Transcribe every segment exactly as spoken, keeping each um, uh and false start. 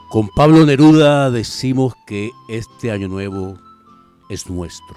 Con Pablo Neruda decimos que este año nuevo es nuestro.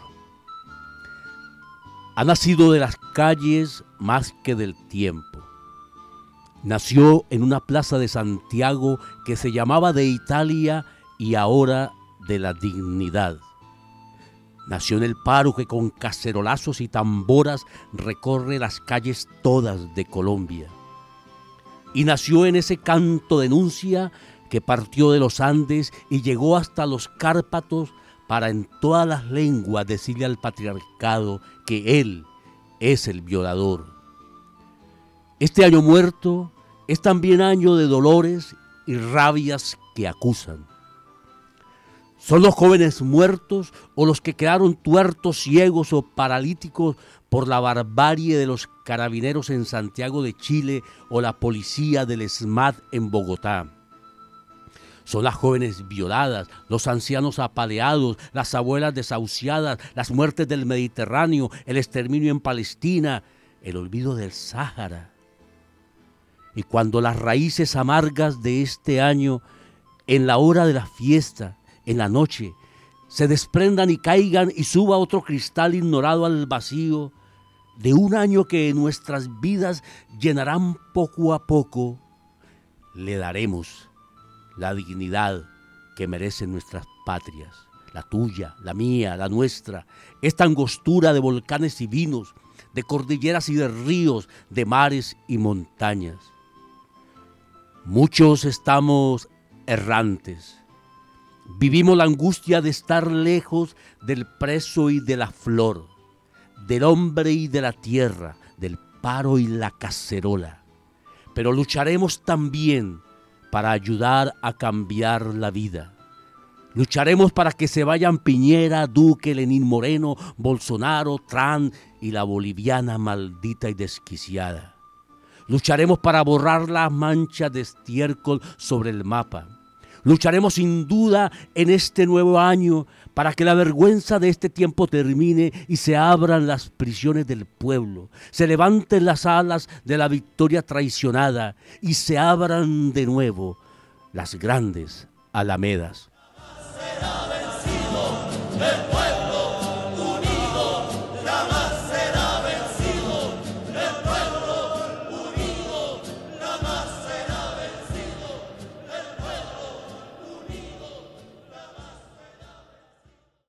Ha nacido de las calles más que del tiempo. Nació en una plaza de Santiago que se llamaba de Italia y ahora de la Dignidad. Nació en el paro que con cacerolazos y tamboras recorre las calles todas de Colombia. Y nació en ese canto denuncia que partió de los Andes y llegó hasta los Cárpatos para en todas las lenguas decirle al patriarcado que él es el violador. Este año muerto es también año de dolores y rabias que acusan. ¿Son los jóvenes muertos o los que quedaron tuertos, ciegos o paralíticos por la barbarie de los carabineros en Santiago de Chile o la policía del SMAT en Bogotá? Son las jóvenes violadas, los ancianos apaleados, las abuelas desahuciadas, las muertes del Mediterráneo, el exterminio en Palestina, el olvido del Sáhara. Y cuando las raíces amargas de este año, en la hora de la fiesta, en la noche, se desprendan y caigan y suba otro cristal ignorado al vacío de un año que en nuestras vidas llenarán poco a poco, le daremos la dignidad que merecen nuestras patrias, la tuya, la mía, la nuestra, esta angostura de volcanes y vinos, de cordilleras y de ríos, de mares y montañas. Muchos estamos errantes. Vivimos la angustia de estar lejos del preso y de la flor, del hombre y de la tierra, del paro y la cacerola. Pero lucharemos también para ayudar a cambiar la vida. Lucharemos para que se vayan Piñera, Duque, Lenín Moreno, Bolsonaro, Trump y la boliviana maldita y desquiciada. Lucharemos para borrar las manchas de estiércol sobre el mapa. Lucharemos sin duda en este nuevo año para que la vergüenza de este tiempo termine y se abran las prisiones del pueblo, se levanten las alas de la victoria traicionada y se abran de nuevo las grandes alamedas. Será vencido,